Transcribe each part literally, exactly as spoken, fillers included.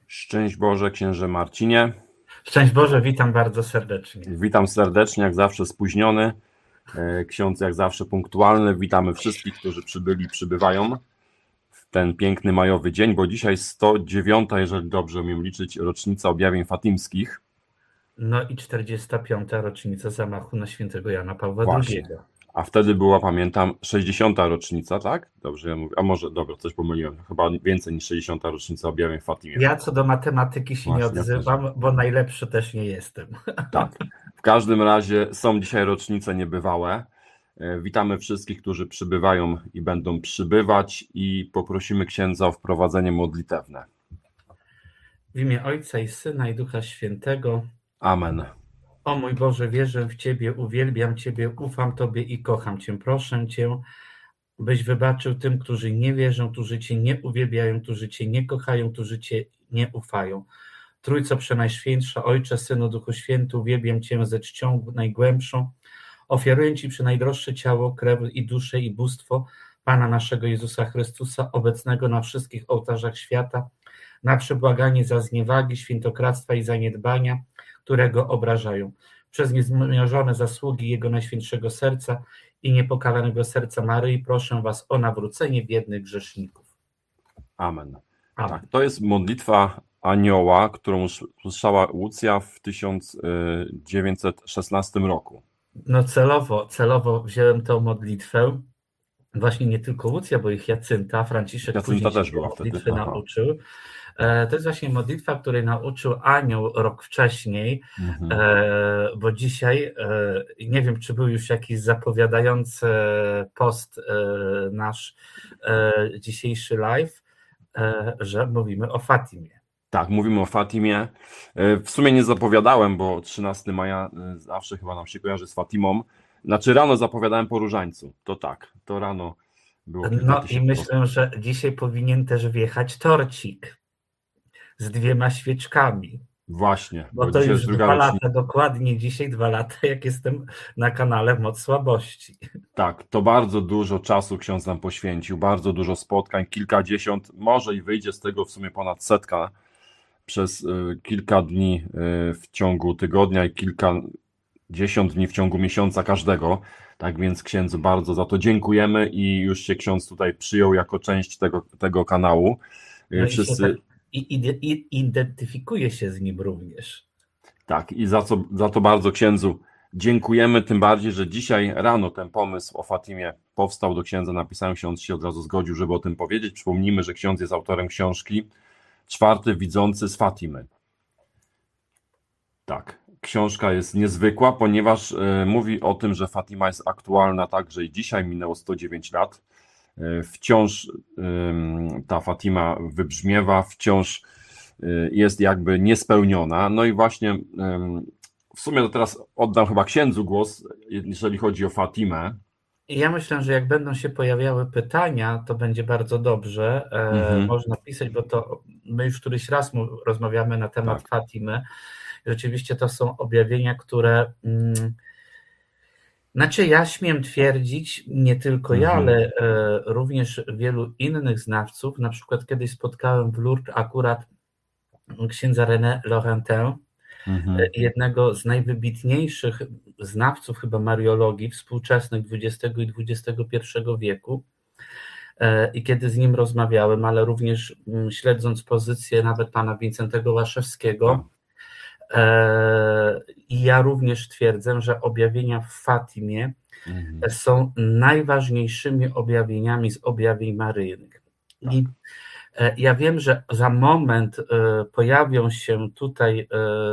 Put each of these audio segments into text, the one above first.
Szczęść Boże, księże Marcinie. Szczęść Boże, witam bardzo serdecznie. Witam serdecznie, jak zawsze spóźniony, ksiądz jak zawsze punktualny. Witamy wszystkich, którzy przybyli, przybywają w ten piękny majowy dzień, bo dzisiaj sto dziewiąta, jeżeli dobrze umiem liczyć, rocznica objawień fatimskich. No i czterdziesta piąta rocznica zamachu na świętego Jana Pawła Właśnie. drugiego. A wtedy była, pamiętam, sześćdziesiąta rocznica, tak? Dobrze ja mówię, a może, dobra, coś pomyliłem, chyba więcej niż sześćdziesiąta rocznica objawień w Fatimie. Ja co do matematyki się Właśnie, nie odzywam, ja bo najlepszy też nie jestem. Tak, w każdym razie są dzisiaj rocznice niebywałe. Witamy wszystkich, którzy przybywają i będą przybywać i poprosimy księdza o wprowadzenie modlitewne. W imię Ojca i Syna i Ducha Świętego. Amen. O mój Boże, wierzę w Ciebie, uwielbiam Ciebie, ufam Tobie i kocham Cię. Proszę Cię, byś wybaczył tym, którzy nie wierzą, którzy Cię nie uwielbiają, którzy Cię nie kochają, którzy Cię nie ufają. Trójco Przenajświętsza, Ojcze, Synu, Duchu Święty, uwielbiam Cię ze czcią najgłębszą. Ofiaruję Ci przenajdroższe ciało, krew i duszę i bóstwo Pana naszego Jezusa Chrystusa, obecnego na wszystkich ołtarzach świata, na przebłaganie za zniewagi, świętokradztwa i zaniedbania, które Go obrażają. Przez niezmierzone zasługi Jego Najświętszego Serca i niepokalanego serca Maryi proszę Was o nawrócenie biednych grzeszników. Amen. Amen. Tak, to jest modlitwa Anioła, którą usłyszała Łucja w tysiąc dziewięćset szesnastym roku. No celowo, celowo wziąłem tę modlitwę. Właśnie nie tylko Łucja, bo ich Jacynta, Franciszek Jacynta też była wtedy. modlitwy nauczył. To jest właśnie modlitwa, której nauczył Anioł rok wcześniej, mhm. bo dzisiaj, nie wiem, czy był już jakiś zapowiadający post nasz dzisiejszy live, że mówimy o Fatimie. Tak, mówimy o Fatimie. W sumie nie zapowiadałem, bo trzynastego maja zawsze chyba nam się kojarzy z Fatimą. Znaczy rano zapowiadałem po różańcu. To tak, to rano było. No i myślę, że dzisiaj powinien też wjechać torcik z dwiema świeczkami. Właśnie. Bo, bo to już dwa lata, dokładnie dzisiaj dwa lata, jak jestem na kanale Moc Słabości. Tak, to bardzo dużo czasu ksiądz nam poświęcił, bardzo dużo spotkań, kilkadziesiąt, może i wyjdzie z tego w sumie ponad setka przez y, kilka dni y, w ciągu tygodnia i kilkadziesiąt dni w ciągu miesiąca każdego. Tak więc księdzu bardzo za to dziękujemy i już się ksiądz tutaj przyjął jako część tego, tego kanału. No Wszyscy... I, i, i identyfikuje się z nim również. Tak, i za, co, za to bardzo księdzu dziękujemy, tym bardziej, że dzisiaj rano ten pomysł o Fatimie powstał do księdza, napisałem, ksiądz się od razu zgodził, żeby o tym powiedzieć. Przypomnijmy, że ksiądz jest autorem książki Czwarty widzący z Fatimy. Tak, książka jest niezwykła, ponieważ y, mówi o tym, że Fatima jest aktualna także i dzisiaj, minęło sto dziewięć lat. Wciąż ta Fatima wybrzmiewa, wciąż jest jakby niespełniona. No i właśnie w sumie to teraz oddam chyba księdzu głos, jeżeli chodzi o Fatimę. Ja myślę, że jak będą się pojawiały pytania, to będzie bardzo dobrze. Mhm. Można pisać, bo to my już któryś raz rozmawiamy na temat tak. Fatimy. Rzeczywiście to są objawienia, które... Mm, Znaczy ja śmiem twierdzić, nie tylko ja, mhm. ale e, również wielu innych znawców, na przykład kiedyś spotkałem w Lourdes akurat księdza René Laurentin, mhm. jednego z najwybitniejszych znawców chyba mariologii współczesnych dwudziestego i dwudziestego pierwszego wieku. E, I kiedy z nim rozmawiałem, ale również m, śledząc pozycję nawet pana Wincentego Łaszewskiego, i ja również twierdzę, że objawienia w Fatimie mhm. są najważniejszymi objawieniami z objawień maryjnych. Tak. I ja wiem, że za moment pojawią się tutaj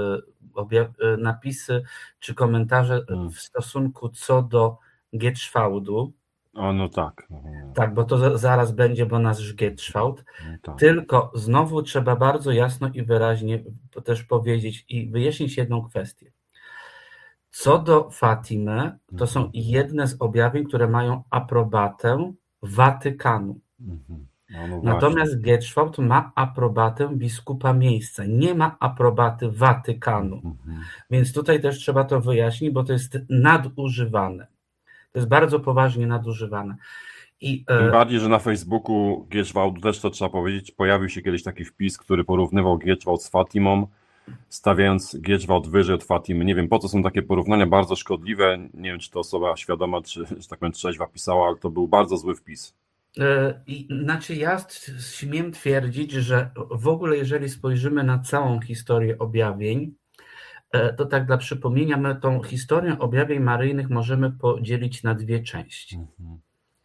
napisy czy komentarze mhm. w stosunku co do Gietrzwałdu. O, no tak. Tak, bo to zaraz będzie, bo nas Gietrzwałd. No tak. Tylko znowu trzeba bardzo jasno i wyraźnie też powiedzieć i wyjaśnić jedną kwestię. Co do Fatimy, to są jedne z objawień, które mają aprobatę Watykanu. Mhm. No, no Natomiast Gietrzwałd ma aprobatę biskupa miejsca, nie ma aprobaty Watykanu. Mhm. Więc tutaj też trzeba to wyjaśnić, bo to jest nadużywane. To jest bardzo poważnie nadużywane. I, Tym bardziej, że na Facebooku Gieczwałdu, też to trzeba powiedzieć, pojawił się kiedyś taki wpis, który porównywał Gieczwałd z Fatimą, stawiając Gieczwałd wyżej od Fatimy. Nie wiem, po co są takie porównania, bardzo szkodliwe. Nie wiem, czy to osoba świadoma, czy, że tak powiem, trzeźwa pisała, ale to był bardzo zły wpis. I, znaczy ja śmiem twierdzić, że w ogóle jeżeli spojrzymy na całą historię objawień, to tak dla przypomnienia, my tą historię objawień maryjnych możemy podzielić na dwie części. Mhm.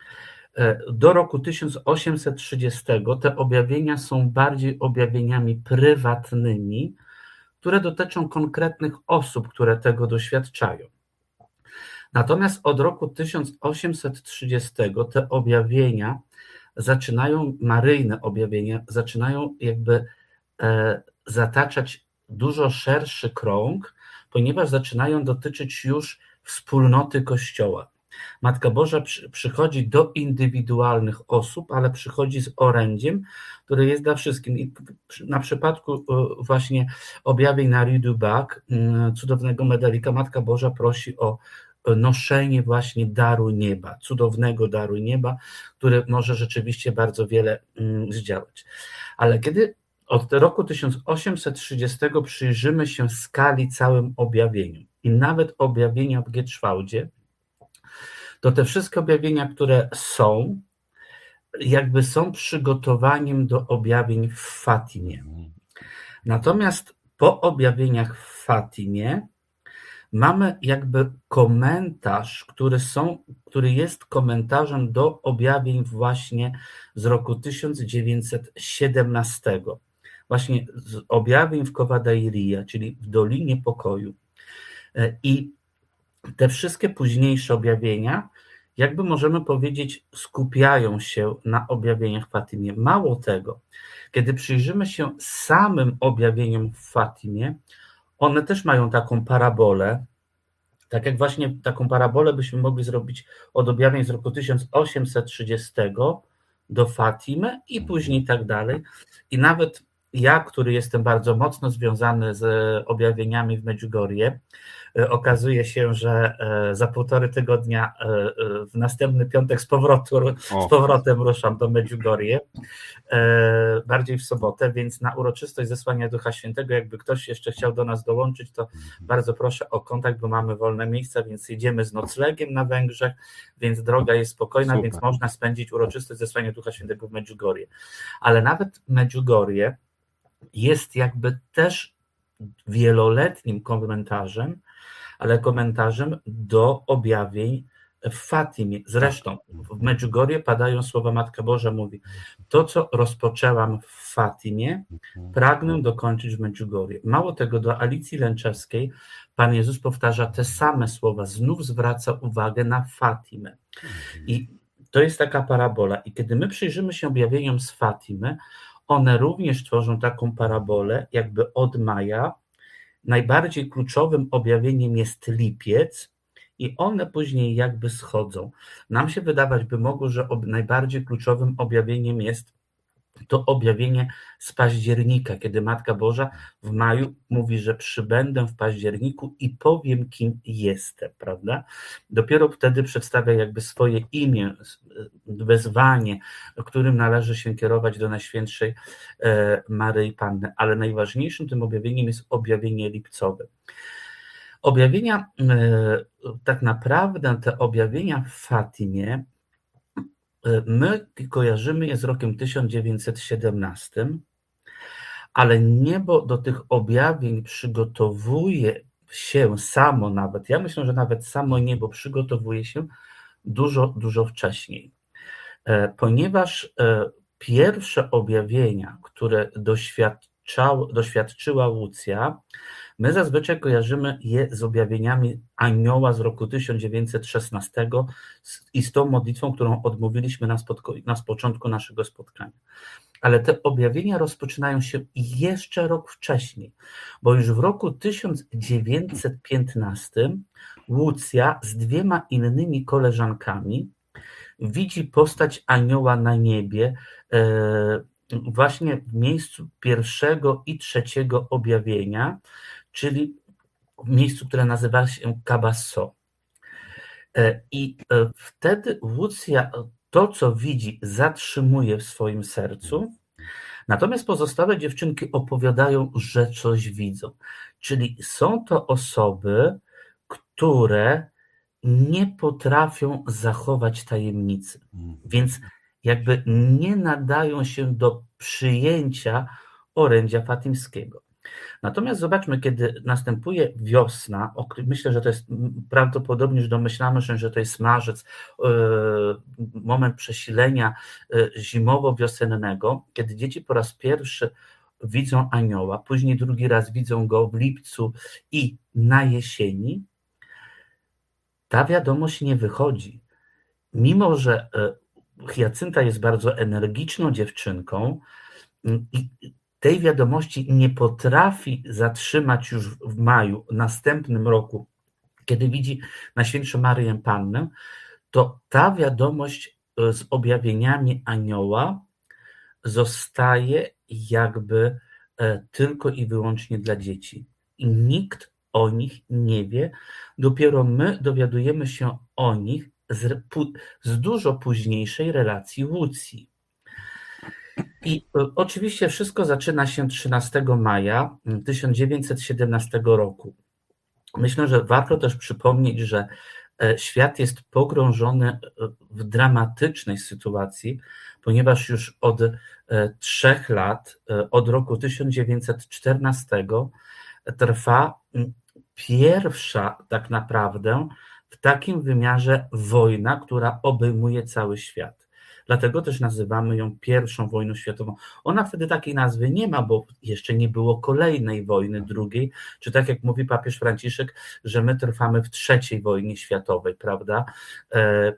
Do roku tysiąc osiemset trzydziestego te objawienia są bardziej objawieniami prywatnymi, które dotyczą konkretnych osób, które tego doświadczają. Natomiast od roku tysiąc osiemset trzydziestego te objawienia zaczynają, maryjne objawienia, zaczynają jakby e, zataczać dużo szerszy krąg, ponieważ zaczynają dotyczyć już wspólnoty Kościoła. Matka Boża przy, przychodzi do indywidualnych osób, ale przychodzi z orędziem, które jest dla wszystkich. I na przypadku właśnie objawień Marii du Bac, cudownego medalika, Matka Boża prosi o noszenie właśnie daru nieba, cudownego daru nieba, który może rzeczywiście bardzo wiele zdziałać. Ale kiedy od roku tysiąc osiemset trzydziestego przyjrzymy się skali całym objawieniom i nawet objawienia w Gieczwałdzie, to te wszystkie objawienia, które są, jakby są przygotowaniem do objawień w Fatimie. Natomiast po objawieniach w Fatimie mamy jakby komentarz, który, są, który jest komentarzem do objawień właśnie z roku tysiąc dziewięćset siedemnastego. Właśnie z objawień w Cova-da-Iria, czyli w Dolinie Pokoju. I te wszystkie późniejsze objawienia, jakby możemy powiedzieć, skupiają się na objawieniach w Fatimie. Mało tego, kiedy przyjrzymy się samym objawieniom w Fatimie, one też mają taką parabolę, tak jak właśnie taką parabolę byśmy mogli zrobić od objawień z roku tysiąc osiemset trzydziestego do Fatimy i później tak dalej. I nawet ja, który jestem bardzo mocno związany z objawieniami w Medjugorje, okazuje się, że za półtory tygodnia w następny piątek z, powrotu, z powrotem ruszam do Medjugorje, bardziej w sobotę, więc na uroczystość zesłania Ducha Świętego, jakby ktoś jeszcze chciał do nas dołączyć, to bardzo proszę o kontakt, bo mamy wolne miejsca, więc jedziemy z noclegiem na Węgrzech, więc droga jest spokojna, Super. Więc można spędzić uroczystość zesłania Ducha Świętego w Medjugorje. Ale nawet Medjugorje jest jakby też wieloletnim komentarzem, ale komentarzem do objawień w Fatimie. Zresztą w Medjugorje padają słowa, Matka Boża mówi: to, co rozpoczęłam w Fatimie, pragnę dokończyć w Medjugorje. Mało tego, do Alicji Lęczewskiej Pan Jezus powtarza te same słowa, znów zwraca uwagę na Fatimę. I to jest taka parabola. I kiedy my przyjrzymy się objawieniom z Fatimy, one również tworzą taką parabolę, jakby od maja. Najbardziej kluczowym objawieniem jest lipiec i one później jakby schodzą. Nam się wydawać by mogło, że ob- najbardziej kluczowym objawieniem jest to objawienie z października, kiedy Matka Boża w maju mówi, że przybędę w październiku i powiem, kim jestem, prawda? Dopiero wtedy przedstawia jakby swoje imię, wezwanie, którym należy się kierować do Najświętszej Maryi Panny, ale najważniejszym tym objawieniem jest objawienie lipcowe. Objawienia, tak naprawdę te objawienia w Fatimie, my kojarzymy je z rokiem tysiąc dziewięćset siedemnastym, ale niebo do tych objawień przygotowuje się samo nawet, ja myślę, że nawet samo niebo przygotowuje się dużo, dużo wcześniej. Ponieważ pierwsze objawienia, które doświadczał, doświadczyła Łucja, my zazwyczaj kojarzymy je z objawieniami anioła z roku tysiąc dziewięćset szesnastego i z tą modlitwą, którą odmówiliśmy na, spotko- na początku naszego spotkania. Ale te objawienia rozpoczynają się jeszcze rok wcześniej, bo już w roku tysiąc dziewięćset piętnastym Łucja z dwiema innymi koleżankami widzi postać anioła na niebie, właśnie w miejscu pierwszego i trzeciego objawienia, czyli w miejscu, które nazywa się Kabasso. I wtedy Łucja to, co widzi, zatrzymuje w swoim sercu, natomiast pozostałe dziewczynki opowiadają, że coś widzą. Czyli są to osoby, które nie potrafią zachować tajemnicy, więc jakby nie nadają się do przyjęcia orędzia fatimskiego. Natomiast zobaczmy, kiedy następuje wiosna, myślę, że to jest prawdopodobnie, że domyślamy się, że to jest marzec, moment przesilenia zimowo-wiosennego, kiedy dzieci po raz pierwszy widzą anioła, później drugi raz widzą go w lipcu i na jesieni, ta wiadomość nie wychodzi. Mimo że Hiacynta jest bardzo energiczną dziewczynką i tej wiadomości nie potrafi zatrzymać już w maju, następnym roku, kiedy widzi Najświętszą Maryję Pannę, to ta wiadomość z objawieniami anioła zostaje jakby tylko i wyłącznie dla dzieci. I nikt o nich nie wie. Dopiero my dowiadujemy się o nich z, z dużo późniejszej relacji Łucji. I oczywiście wszystko zaczyna się trzynastego maja tysiąc dziewięćset siedemnastego roku. Myślę, że warto też przypomnieć, że świat jest pogrążony w dramatycznej sytuacji, ponieważ już od trzech lat, od roku tysiąc dziewięćset czternastego trwa pierwsza tak naprawdę w takim wymiarze wojna, która obejmuje cały świat. Dlatego też nazywamy ją pierwszą wojną światową. Ona wtedy takiej nazwy nie ma, bo jeszcze nie było kolejnej wojny drugiej, czy tak jak mówi papież Franciszek, że my trwamy w trzeciej wojnie światowej, prawda? E, e,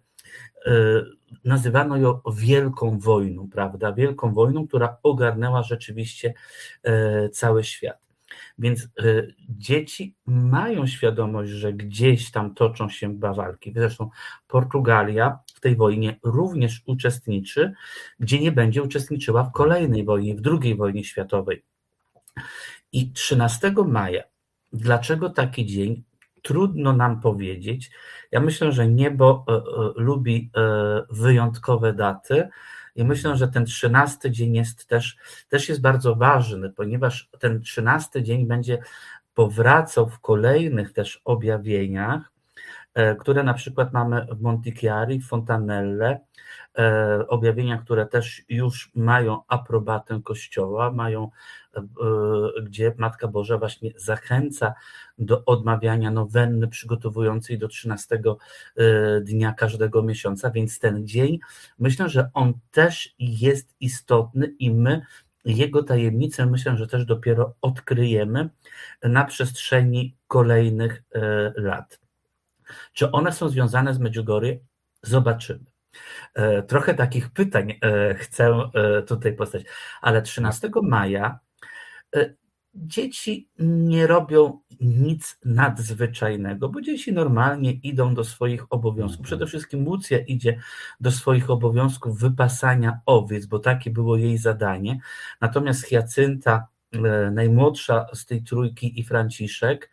nazywano ją Wielką Wojną, prawda? Wielką wojną, która ogarnęła rzeczywiście e, cały świat. Więc y, dzieci mają świadomość, że gdzieś tam toczą się walki. Zresztą Portugalia w tej wojnie również uczestniczy, gdzie nie będzie uczestniczyła w kolejnej wojnie, w drugiej wojnie światowej. I trzynastego maja, dlaczego taki dzień? Trudno nam powiedzieć. Ja myślę, że niebo y, y, lubi y, wyjątkowe daty. I myślę, że ten trzynasty dzień jest też, też jest bardzo ważny, ponieważ ten trzynasty dzień będzie powracał w kolejnych też objawieniach, które na przykład mamy w Montichiari, w Fontanelle, objawienia, które też już mają aprobatę Kościoła, mają, gdzie Matka Boża właśnie zachęca do odmawiania nowenny przygotowującej do trzynastego dnia każdego miesiąca, więc ten dzień, myślę, że on też jest istotny i my jego tajemnicę, myślę, że też dopiero odkryjemy na przestrzeni kolejnych lat. Czy one są związane z Medjugorje? Zobaczymy. Trochę takich pytań chcę tutaj postawić, ale trzynastego maja dzieci nie robią nic nadzwyczajnego, bo dzieci normalnie idą do swoich obowiązków. Przede wszystkim Łucja idzie do swoich obowiązków wypasania owiec, bo takie było jej zadanie. Natomiast Hiacynta, najmłodsza z tej trójki, i Franciszek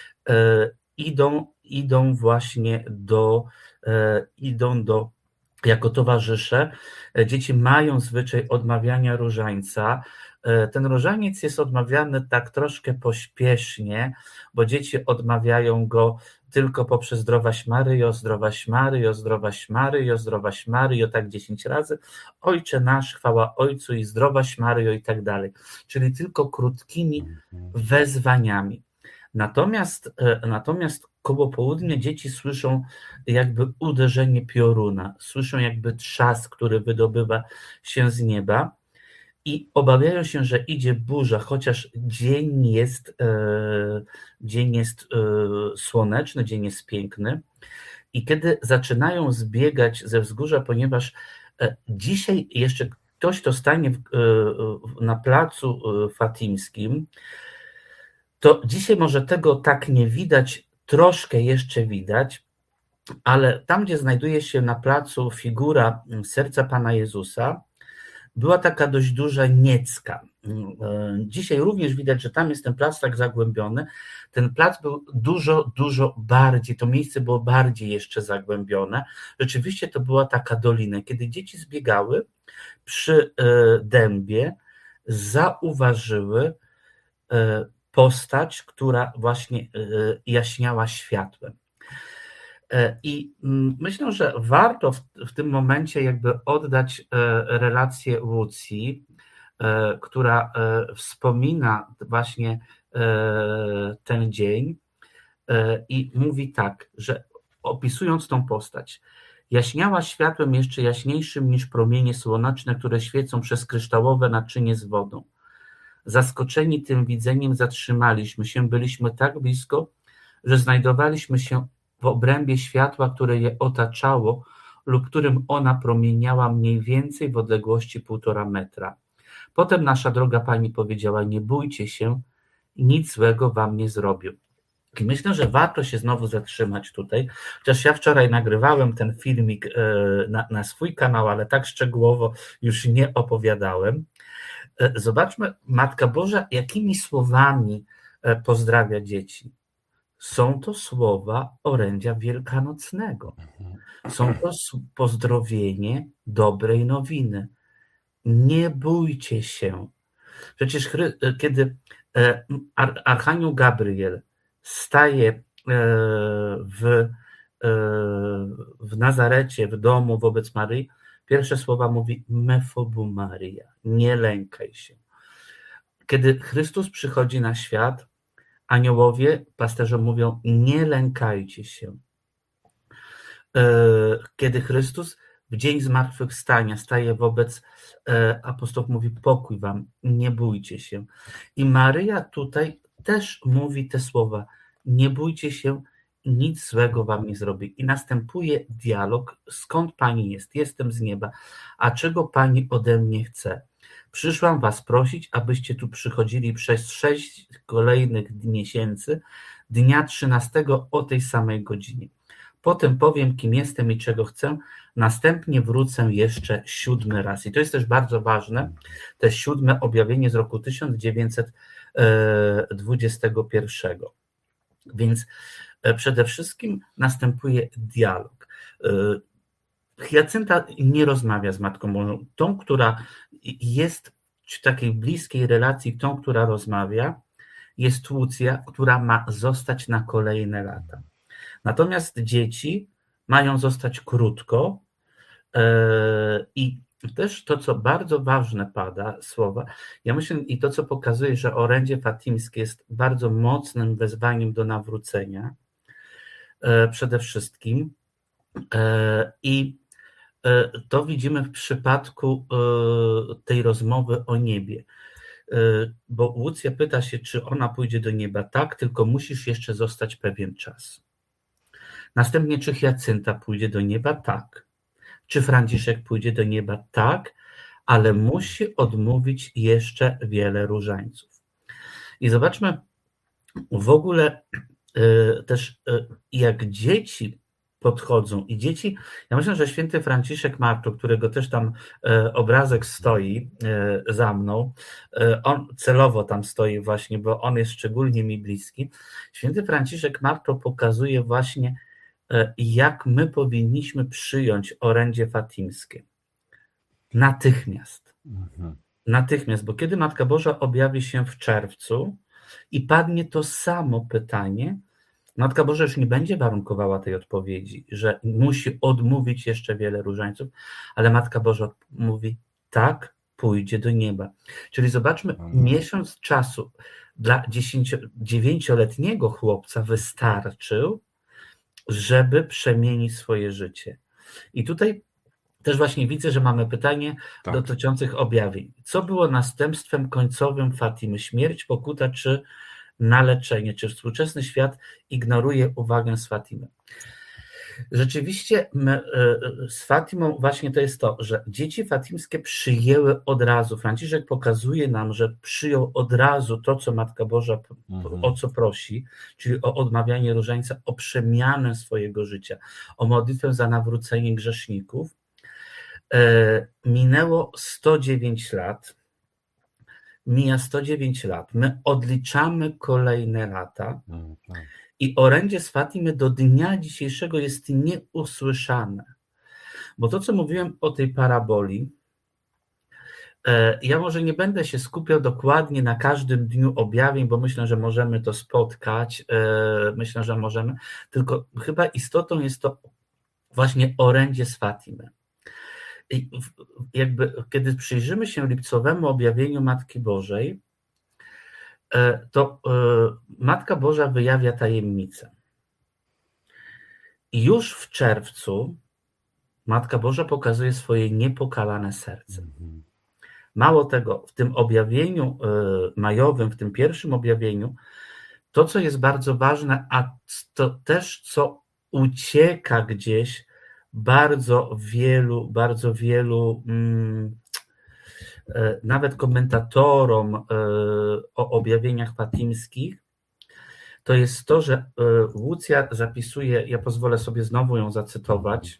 idą, idą właśnie do, idą do jako towarzysze. Dzieci mają zwyczaj odmawiania różańca. Ten różaniec jest odmawiany tak troszkę pośpiesznie, bo dzieci odmawiają go tylko poprzez zdrowaś Maryjo, zdrowaś Maryjo, zdrowaś Maryjo, zdrowaś Maryjo, tak dziesięć razy. Ojcze nasz, chwała Ojcu i zdrowaś Maryjo i tak dalej. Czyli tylko krótkimi wezwaniami. Natomiast, natomiast koło południa dzieci słyszą jakby uderzenie pioruna, słyszą jakby trzask, który wydobywa się z nieba i obawiają się, że idzie burza, chociaż dzień jest, e, dzień jest e, słoneczny, dzień jest piękny. I kiedy zaczynają zbiegać ze wzgórza, ponieważ e, dzisiaj jeszcze ktoś, kto stanie w, e, na placu fatimskim, to dzisiaj może tego tak nie widać, troszkę jeszcze widać, ale tam, gdzie znajduje się na placu figura serca Pana Jezusa, była taka dość duża Niecka. Dzisiaj również widać, że tam jest ten plac tak zagłębiony. Ten plac był dużo, dużo bardziej, to miejsce było bardziej jeszcze zagłębione. Rzeczywiście to była taka dolina. Kiedy dzieci zbiegały przy dębie, zauważyły postać, która właśnie jaśniała światłem. I myślę, że warto w, w tym momencie jakby oddać relację Łucji, która wspomina właśnie ten dzień i mówi tak, że opisując tą postać, jaśniała światłem jeszcze jaśniejszym niż promienie słoneczne, które świecą przez kryształowe naczynie z wodą. Zaskoczeni tym widzeniem zatrzymaliśmy się, byliśmy tak blisko, że znajdowaliśmy się w obrębie światła, które je otaczało lub którym ona promieniała mniej więcej w odległości półtora metra. Potem nasza droga pani powiedziała, nie bójcie się, nic złego wam nie zrobię. I myślę, że warto się znowu zatrzymać tutaj, chociaż ja wczoraj nagrywałem ten filmik na, na swój kanał, ale tak szczegółowo już nie opowiadałem. Zobaczmy, Matka Boża jakimi słowami pozdrawia dzieci. Są to słowa orędzia wielkanocnego. Są to pozdrowienie dobrej nowiny. Nie bójcie się. Przecież kiedy Archanioł Gabriel staje w, w Nazarecie, w domu wobec Maryi, pierwsze słowa mówi Mefobu Maria, nie lękaj się. Kiedy Chrystus przychodzi na świat, aniołowie, pasterze mówią, nie lękajcie się. Kiedy Chrystus w dzień zmartwychwstania staje wobec apostołów, mówi pokój wam, nie bójcie się. I Maryja tutaj też mówi te słowa, nie bójcie się, nic złego wam nie zrobi. I następuje dialog, skąd pani jest? Jestem z nieba. A czego pani ode mnie chce? Przyszłam was prosić, abyście tu przychodzili przez sześć kolejnych miesięcy, dnia trzynastego o tej samej godzinie. Potem powiem, kim jestem i czego chcę, następnie wrócę jeszcze siódmy raz. I to jest też bardzo ważne, to siódme objawienie z roku tysiąc dziewięćset dwudziestego pierwszego. Więc przede wszystkim następuje dialog. Hiacynta nie rozmawia z Matką Bożą. Tą, która jest w takiej bliskiej relacji, tą, która rozmawia, jest Łucja, która ma zostać na kolejne lata. Natomiast dzieci mają zostać krótko i też to, co bardzo ważne pada, słowa, ja myślę i to, co pokazuje, że orędzie fatimskie jest bardzo mocnym wezwaniem do nawrócenia przede wszystkim i to widzimy w przypadku tej rozmowy o niebie, bo Łucja pyta się, czy ona pójdzie do nieba. Tak, tylko musisz jeszcze zostać pewien czas. Następnie, czy Hiacynta pójdzie do nieba? Tak. Czy Franciszek pójdzie do nieba? Tak, ale musi odmówić jeszcze wiele różańców. I zobaczmy w ogóle też, jak dzieci podchodzą i dzieci, ja myślę, że święty Franciszek Marto, którego też tam obrazek stoi za mną, on celowo tam stoi właśnie, bo on jest szczególnie mi bliski. Święty Franciszek Marto pokazuje właśnie, jak my powinniśmy przyjąć orędzie fatimskie. Natychmiast. Mhm. Natychmiast, bo kiedy Matka Boża objawi się w czerwcu i padnie to samo pytanie, Matka Boża już nie będzie warunkowała tej odpowiedzi, że musi odmówić jeszcze wiele różańców, ale Matka Boża mówi, tak, pójdzie do nieba. Czyli zobaczmy, mhm. miesiąc czasu dla dziewięcioletniego chłopca wystarczył, żeby przemienić swoje życie. I tutaj też właśnie widzę, że mamy pytanie tak. dotyczących objawień. Co było następstwem końcowym Fatimy? Śmierć, pokuta czy na leczenie? Czy współczesny świat ignoruje uwagę z Fatimy? Rzeczywiście my, z Fatimą właśnie to jest to, że dzieci fatimskie przyjęły od razu. Franciszek pokazuje nam, że przyjął od razu to, co Matka Boża mhm. o co prosi, czyli o odmawianie różańca, o przemianę swojego życia, o modlitwę za nawrócenie grzeszników. Minęło sto dziewięć lat. Mija sto dziewięć lat. My odliczamy kolejne lata i orędzie z Fatimy do dnia dzisiejszego jest nieusłyszane. Bo to, co mówiłem o tej paraboli, ja może nie będę się skupiał dokładnie na każdym dniu objawień, bo myślę, że możemy to spotkać, myślę, że możemy, tylko chyba istotą jest to właśnie orędzie z Fatimy. I jakby, kiedy przyjrzymy się lipcowemu objawieniu Matki Bożej, to Matka Boża wyjawia tajemnicę. I już w czerwcu Matka Boża pokazuje swoje niepokalane serce. Mało tego, w tym objawieniu majowym, w tym pierwszym objawieniu, to, co jest bardzo ważne, a to też, co ucieka gdzieś bardzo wielu, bardzo wielu mm, nawet komentatorom o objawieniach fatimskich, to jest to, że Łucja zapisuje, ja pozwolę sobie znowu ją zacytować,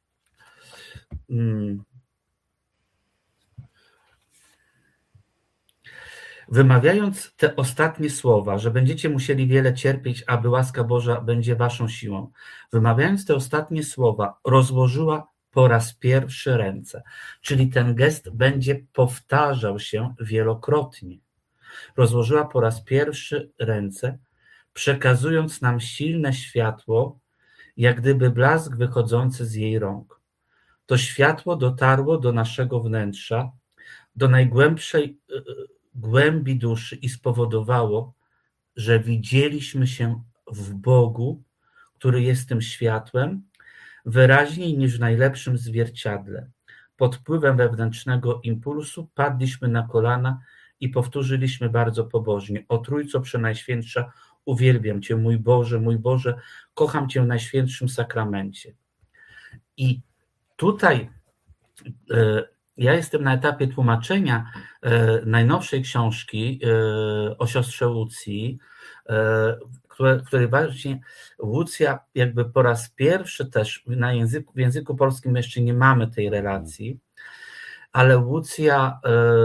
wymawiając te ostatnie słowa, że będziecie musieli wiele cierpieć, aby łaska Boża będzie waszą siłą. Wymawiając te ostatnie słowa, rozłożyła po raz pierwszy ręce, czyli ten gest będzie powtarzał się wielokrotnie. Rozłożyła po raz pierwszy ręce, przekazując nam silne światło, jak gdyby blask wychodzący z jej rąk. To światło dotarło do naszego wnętrza, do najgłębszej głębi duszy i spowodowało, że widzieliśmy się w Bogu, który jest tym światłem, wyraźniej niż w najlepszym zwierciadle. Pod wpływem wewnętrznego impulsu padliśmy na kolana i powtórzyliśmy bardzo pobożnie: o Trójco Przenajświętsza, uwielbiam Cię, mój Boże, mój Boże, kocham Cię w Najświętszym Sakramencie. I tutaj ja jestem na etapie tłumaczenia najnowszej książki o siostrze Łucji, w której właśnie Łucja jakby po raz pierwszy też na języku, w języku polskim jeszcze nie mamy tej relacji, ale Łucja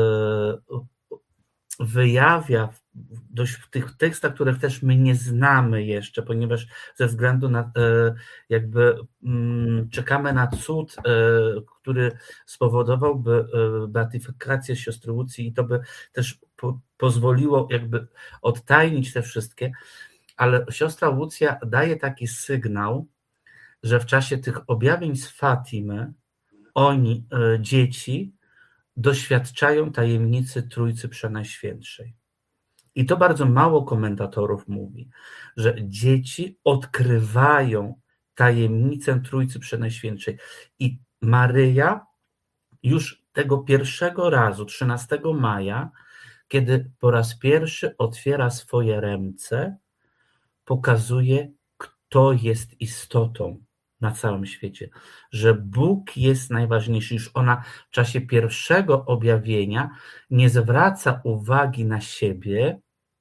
wyjawia dość w tych tekstach, których też my nie znamy jeszcze, ponieważ ze względu na jakby czekamy na cud, który spowodowałby beatyfikację siostry Łucji i to by też po, pozwoliło jakby odtajnić te wszystkie, ale siostra Łucja daje taki sygnał, że w czasie tych objawień z Fatimy oni, dzieci, doświadczają tajemnicy Trójcy Przenajświętszej. I to bardzo mało komentatorów mówi, że dzieci odkrywają tajemnicę Trójcy Przenajświętszej. I Maryja już tego pierwszego razu, trzynastego maja, kiedy po raz pierwszy otwiera swoje ręce, pokazuje, kto jest istotą na całym świecie, że Bóg jest najważniejszy. Już ona w czasie pierwszego objawienia nie zwraca uwagi na siebie,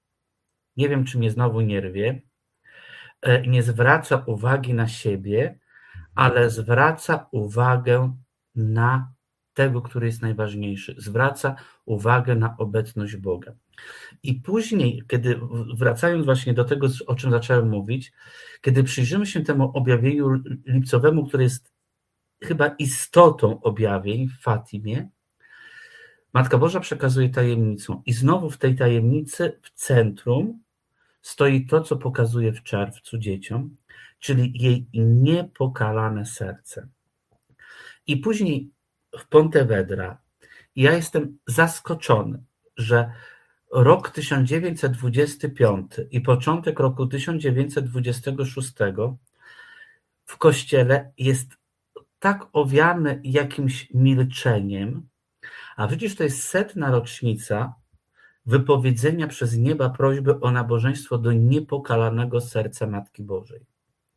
nie wiem, czy mnie znowu nie rwie, nie zwraca uwagi na siebie, ale zwraca uwagę na tego, który jest najważniejszy. Zwraca uwagę na obecność Boga. I później, kiedy wracając właśnie do tego, o czym zacząłem mówić, kiedy przyjrzymy się temu objawieniu lipcowemu, które jest chyba istotą objawień w Fatimie, Matka Boża przekazuje tajemnicę i znowu w tej tajemnicy w centrum stoi to, co pokazuje w czerwcu dzieciom, czyli jej niepokalane serce. I później w Pontevedra ja jestem zaskoczony, że rok tysiąc dziewięćset dwudziesty piąty i początek roku tysiąc dziewięćset dwudziestego szóstego w Kościele jest tak owiany jakimś milczeniem, a przecież to jest setna rocznica wypowiedzenia przez nieba prośby o nabożeństwo do niepokalanego serca Matki Bożej.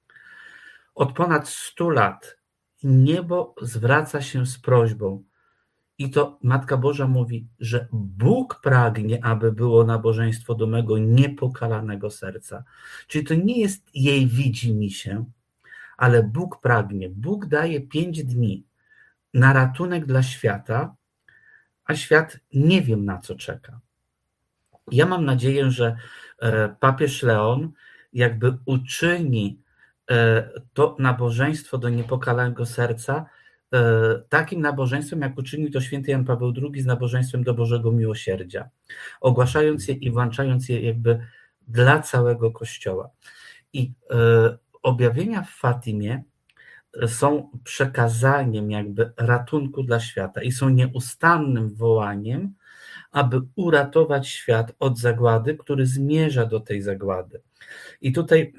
Od ponad stu lat niebo zwraca się z prośbą i to Matka Boża mówi, że Bóg pragnie, aby było nabożeństwo do mego niepokalanego serca. Czyli to nie jest jej widzi mi się, ale Bóg pragnie. Bóg daje pięć dni na ratunek dla świata, a świat nie wiem na co czeka. Ja mam nadzieję, że papież Leon jakby uczyni to nabożeństwo do niepokalanego serca takim nabożeństwem, jak uczynił to święty Jan Paweł drugi z nabożeństwem do Bożego Miłosierdzia, ogłaszając je i włączając je jakby dla całego Kościoła. I objawienia w Fatimie są przekazaniem jakby ratunku dla świata i są nieustannym wołaniem, aby uratować świat od zagłady, który zmierza do tej zagłady. I tutaj,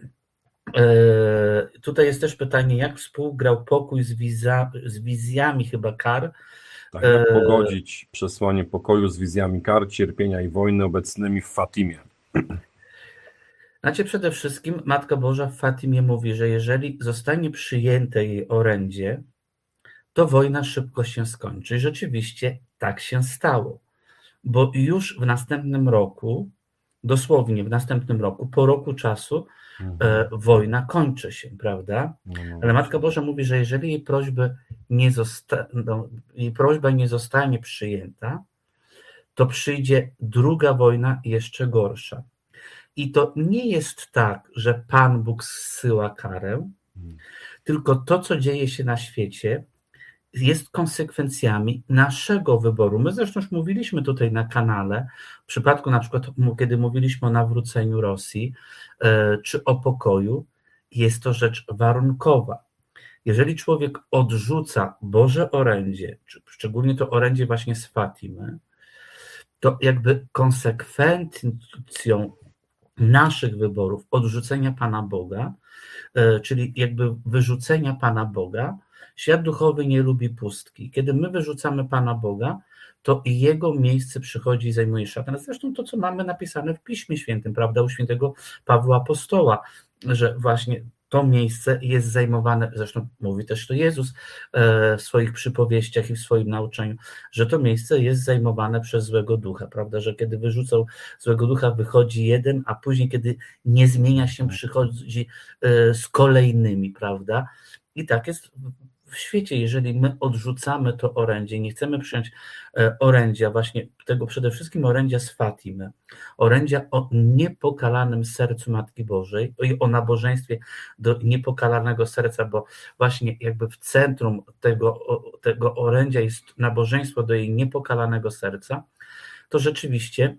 tutaj jest też pytanie, jak współgrał pokój z, wiza, z wizjami chyba kar. Tak, jak pogodzić przesłanie pokoju z wizjami kar, cierpienia i wojny obecnymi w Fatimie. Znaczy przede wszystkim Matka Boża w Fatimie mówi, że jeżeli zostanie przyjęte jej orędzie, to wojna szybko się skończy. I rzeczywiście tak się stało, bo już w następnym roku, dosłownie w następnym roku, po roku czasu mhm. e, wojna kończy się, prawda? No, no, ale Matka Boża mówi, że jeżeli jej, prośby nie zosta- no, jej prośba nie zostanie przyjęta, to przyjdzie druga wojna jeszcze gorsza. I to nie jest tak, że Pan Bóg zsyła karę, hmm. tylko to, co dzieje się na świecie, jest konsekwencjami naszego wyboru. My zresztą już mówiliśmy tutaj na kanale, w przypadku na przykład, kiedy mówiliśmy o nawróceniu Rosji, czy o pokoju, jest to rzecz warunkowa. Jeżeli człowiek odrzuca Boże orędzie, czy szczególnie to orędzie właśnie z Fatimy, to jakby konsekwencją naszych wyborów, odrzucenia Pana Boga, czyli jakby wyrzucenia Pana Boga, świat duchowy nie lubi pustki. Kiedy my wyrzucamy Pana Boga, to jego miejsce przychodzi i zajmuje szatan. Zresztą to, co mamy napisane w Piśmie Świętym, prawda, u świętego Pawła Apostoła, że właśnie to miejsce jest zajmowane, zresztą mówi też to Jezus w swoich przypowieściach i w swoim nauczaniu, że to miejsce jest zajmowane przez złego ducha, prawda, że kiedy wyrzucał złego ducha, wychodzi jeden, a później, kiedy nie zmienia się, przychodzi z kolejnymi, prawda, i tak jest w świecie. Jeżeli my odrzucamy to orędzie, nie chcemy przyjąć orędzia, właśnie tego przede wszystkim orędzia z Fatimy, orędzia o niepokalanym sercu Matki Bożej, o nabożeństwie do niepokalanego serca, bo właśnie jakby w centrum tego, tego orędzia jest nabożeństwo do jej niepokalanego serca, to rzeczywiście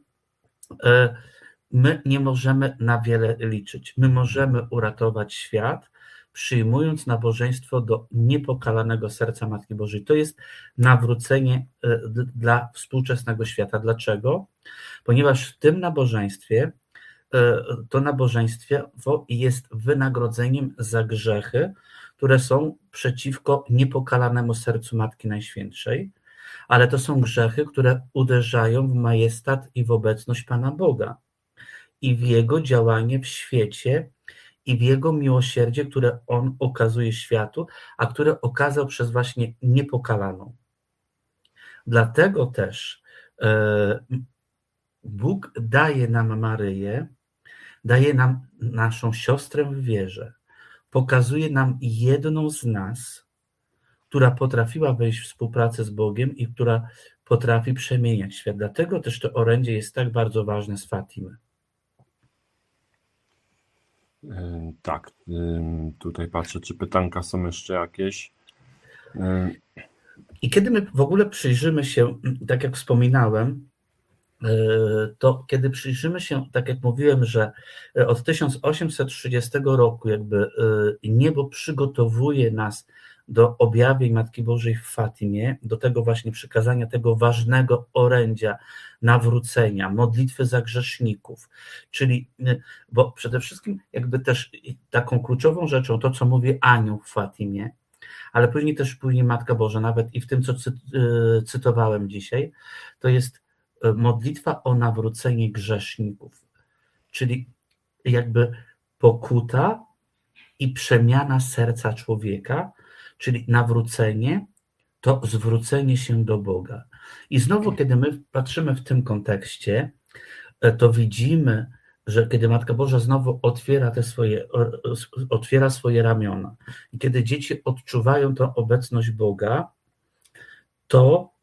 my nie możemy na wiele liczyć. My możemy uratować świat, przyjmując nabożeństwo do niepokalanego serca Matki Bożej. To jest nawrócenie dla współczesnego świata. Dlaczego? Ponieważ w tym nabożeństwie, to nabożeństwo jest wynagrodzeniem za grzechy, które są przeciwko niepokalanemu sercu Matki Najświętszej, ale to są grzechy, które uderzają w majestat i w obecność Pana Boga i w Jego działanie w świecie, i w Jego miłosierdzie, które On okazuje światu, a które okazał przez właśnie niepokalaną. Dlatego też e, Bóg daje nam Maryję, daje nam naszą siostrę w wierze, pokazuje nam jedną z nas, która potrafiła wejść w współpracę z Bogiem i która potrafi przemieniać świat. Dlatego też to orędzie jest tak bardzo ważne z Fatimy. Tak, tutaj patrzę, czy pytanka są jeszcze jakieś. I kiedy my w ogóle przyjrzymy się, tak jak wspominałem, to kiedy przyjrzymy się, tak jak mówiłem, że od tysiąc osiemset trzydziestego roku jakby niebo przygotowuje nas do objawień Matki Bożej w Fatimie, do tego właśnie przekazania tego ważnego orędzia nawrócenia, modlitwy za grzeszników, czyli, bo przede wszystkim jakby też taką kluczową rzeczą, to co mówi anioł w Fatimie, ale później też później Matka Boża, nawet i w tym, co cytowałem dzisiaj, to jest modlitwa o nawrócenie grzeszników, czyli jakby pokuta i przemiana serca człowieka, czyli nawrócenie to zwrócenie się do Boga. I znowu, kiedy my patrzymy w tym kontekście, to widzimy, że kiedy Matka Boża znowu otwiera te swoje, otwiera swoje ramiona i kiedy dzieci odczuwają tę obecność Boga, to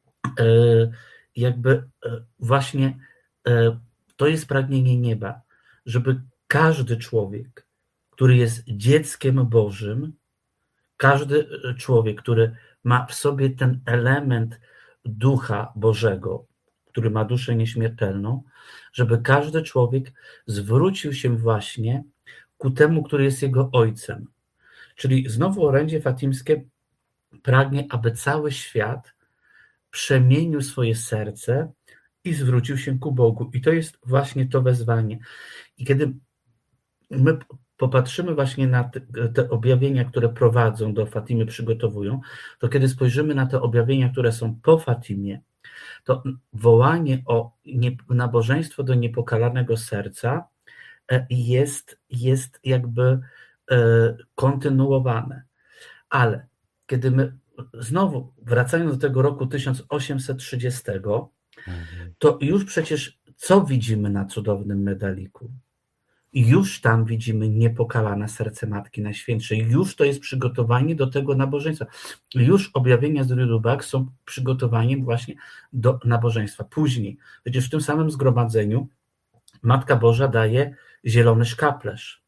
jakby właśnie to jest pragnienie nieba, żeby każdy człowiek, który jest dzieckiem Bożym, każdy człowiek, który ma w sobie ten element Ducha Bożego, który ma duszę nieśmiertelną, żeby każdy człowiek zwrócił się właśnie ku temu, który jest jego ojcem. Czyli znowu orędzie fatimskie pragnie, aby cały świat przemienił swoje serce i zwrócił się ku Bogu. I to jest właśnie to wezwanie. I kiedy my popatrzymy właśnie na te, te objawienia, które prowadzą do Fatimy, przygotowują, to kiedy spojrzymy na te objawienia, które są po Fatimie, to wołanie o nie, nabożeństwo do niepokalanego serca jest, jest jakby kontynuowane. Ale kiedy my znowu, wracając do tego roku tysiąc osiemset trzydziestego, to już przecież co widzimy na cudownym medaliku? Już tam widzimy niepokalane serce Matki Najświętszej. Już to jest przygotowanie do tego nabożeństwa. Już objawienia z Rydubak są przygotowaniem właśnie do nabożeństwa. Później, przecież w tym samym zgromadzeniu Matka Boża daje zielony szkaplerz.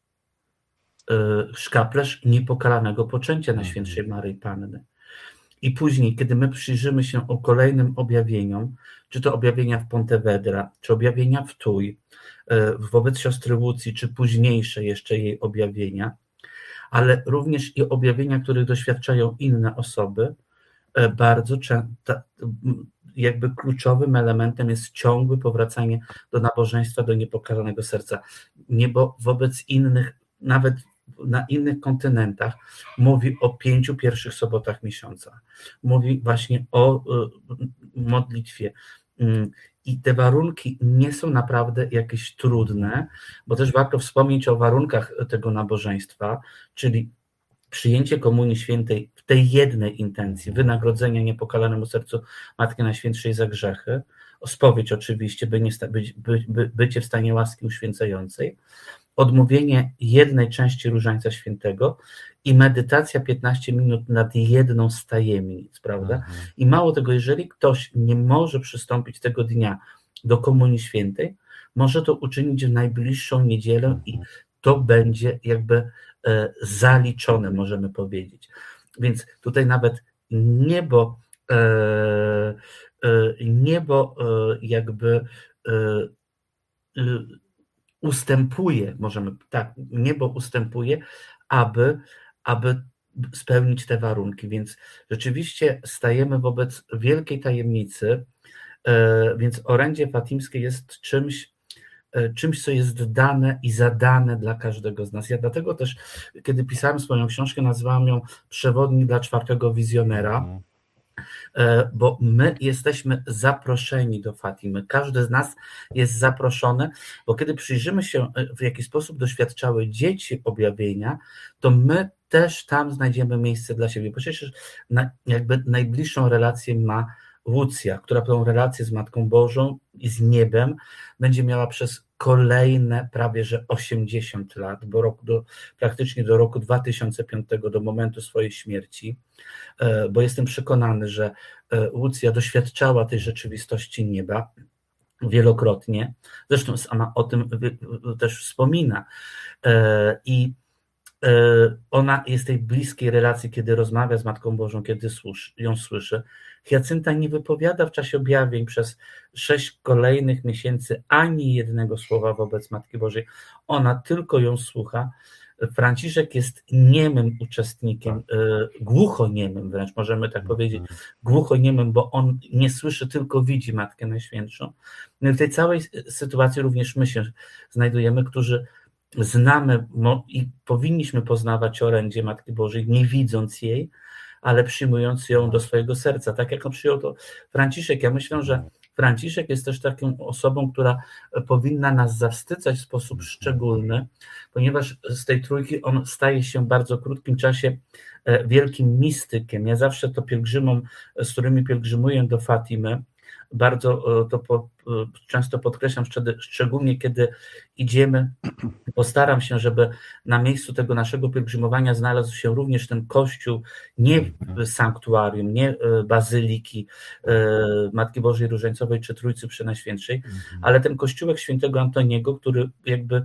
Szkaplerz niepokalanego poczęcia Najświętszej Maryi Panny. I później, kiedy my przyjrzymy się o kolejnym objawieniom, czy to objawienia w Pontevedra, czy objawienia w Tuy, wobec siostry Łucji, czy późniejsze jeszcze jej objawienia, ale również i objawienia, których doświadczają inne osoby, bardzo często jakby kluczowym elementem jest ciągłe powracanie do nabożeństwa, do niepokalanego serca. Niebo wobec innych, nawet na innych kontynentach, mówi o pięciu pierwszych sobotach miesiąca. Mówi właśnie o modlitwie. I te warunki nie są naprawdę jakieś trudne, bo też warto wspomnieć o warunkach tego nabożeństwa, czyli przyjęcie Komunii Świętej w tej jednej intencji, wynagrodzenia niepokalanemu sercu Matki Najświętszej za grzechy, spowiedź oczywiście, by, nie, by, by, by bycie w stanie łaski uświęcającej, odmówienie jednej części Różańca Świętego i medytacja piętnaście minut nad jedną z tajemnic, prawda? Mhm. I mało tego, jeżeli ktoś nie może przystąpić tego dnia do Komunii Świętej, może to uczynić w najbliższą niedzielę mhm. i to będzie jakby e, zaliczone, możemy powiedzieć. Więc tutaj nawet niebo, e, e, niebo e, jakby e, e, ustępuje, możemy, tak, niebo ustępuje, aby, aby spełnić te warunki, więc rzeczywiście stajemy wobec wielkiej tajemnicy, więc orędzie fatimskie jest czymś, czymś, co jest dane i zadane dla każdego z nas. Ja dlatego też, kiedy pisałem swoją książkę, nazywałem ją Przewodnik dla czwartego wizjonera, bo my jesteśmy zaproszeni do Fatimy. Każdy z nas jest zaproszony, bo kiedy przyjrzymy się, w jaki sposób doświadczały dzieci objawienia, to my też tam znajdziemy miejsce dla siebie. Bo przecież jakby najbliższą relację ma Łucja, która tą relację z Matką Bożą i z niebem będzie miała przez kolejne prawie że osiemdziesiąt lat, bo rok do, praktycznie do roku dwa tysiące piątego, do momentu swojej śmierci, bo jestem przekonany, że Łucja doświadczała tej rzeczywistości nieba wielokrotnie, zresztą sama o tym też wspomina i ona jest tej bliskiej relacji, kiedy rozmawia z Matką Bożą, kiedy ją słyszy. Hiacynta nie wypowiada w czasie objawień przez sześć kolejnych miesięcy ani jednego słowa wobec Matki Bożej. Ona tylko ją słucha. Franciszek jest niemym uczestnikiem, głuchoniemym wręcz, możemy tak powiedzieć, głuchoniemym, bo on nie słyszy, tylko widzi Matkę Najświętszą. W tej całej sytuacji również my się znajdujemy, którzy znamy i powinniśmy poznawać orędzie Matki Bożej, nie widząc jej, ale przyjmując ją do swojego serca, tak jak on przyjął to Franciszek. Ja myślę, że Franciszek jest też taką osobą, która powinna nas zawstydzać w sposób szczególny, ponieważ z tej trójki on staje się w bardzo krótkim czasie wielkim mistykiem. Ja zawsze to pielgrzymom, z którymi pielgrzymuję do Fatimy, bardzo to po, często podkreślam, szczególnie kiedy idziemy, postaram się, żeby na miejscu tego naszego pielgrzymowania znalazł się również ten kościół, nie sanktuarium, nie bazyliki Matki Bożej Różańcowej czy Trójcy Przenajświętszej, ale ten kościółek świętego Antoniego, który jakby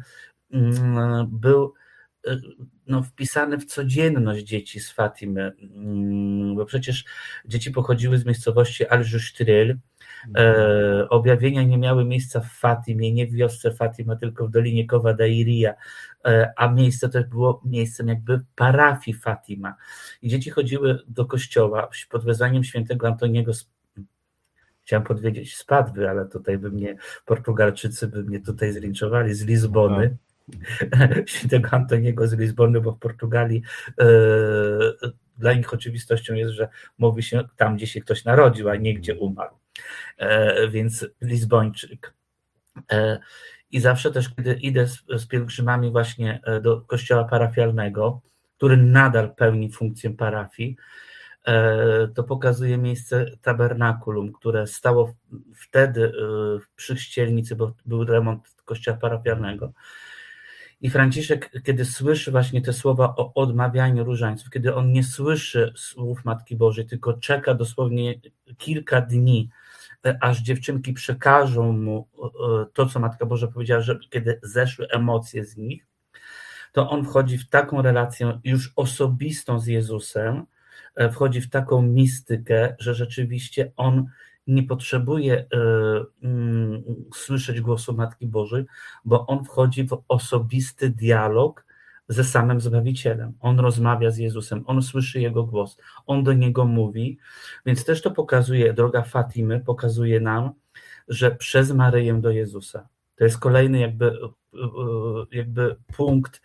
był no, wpisany w codzienność dzieci z Fatimy, bo przecież dzieci pochodziły z miejscowości Al-Justrel. E, objawienia nie miały miejsca w Fatimie, nie w wiosce Fatima, tylko w Dolinie Kowa Dairia, e, a miejsce to było miejscem jakby parafii Fatima. I dzieci chodziły do kościoła pod wezwaniem świętego Antoniego. Chciałem powiedzieć z Padwy, ale tutaj by mnie, Portugalczycy by mnie tutaj zlinczowali, z Lizbony. Świętego Antoniego z Lizbony, bo w Portugalii e, dla nich oczywistością jest, że mówi się tam, gdzie się ktoś narodził, a nie gdzie umarł. E, więc Lizbończyk. E, I zawsze też, kiedy idę z, z pielgrzymami właśnie do kościoła parafialnego, który nadal pełni funkcję parafii, e, to pokazuje miejsce tabernakulum, które stało wtedy e, przy chścielnicy, bo był remont kościoła parafialnego. I Franciszek, kiedy słyszy właśnie te słowa o odmawianiu różańców, kiedy on nie słyszy słów Matki Bożej, tylko czeka dosłownie kilka dni, aż dziewczynki przekażą mu to, co Matka Boża powiedziała, że kiedy zeszły emocje z nich, to on wchodzi w taką relację już osobistą z Jezusem, wchodzi w taką mistykę, że rzeczywiście on nie potrzebuje y, y, słyszeć głosu Matki Bożej, bo on wchodzi w osobisty dialog ze samym Zbawicielem. On rozmawia z Jezusem, on słyszy Jego głos, on do Niego mówi, więc też to pokazuje, droga Fatimy, pokazuje nam, że przez Maryję do Jezusa. To jest kolejny jakby, jakby punkt,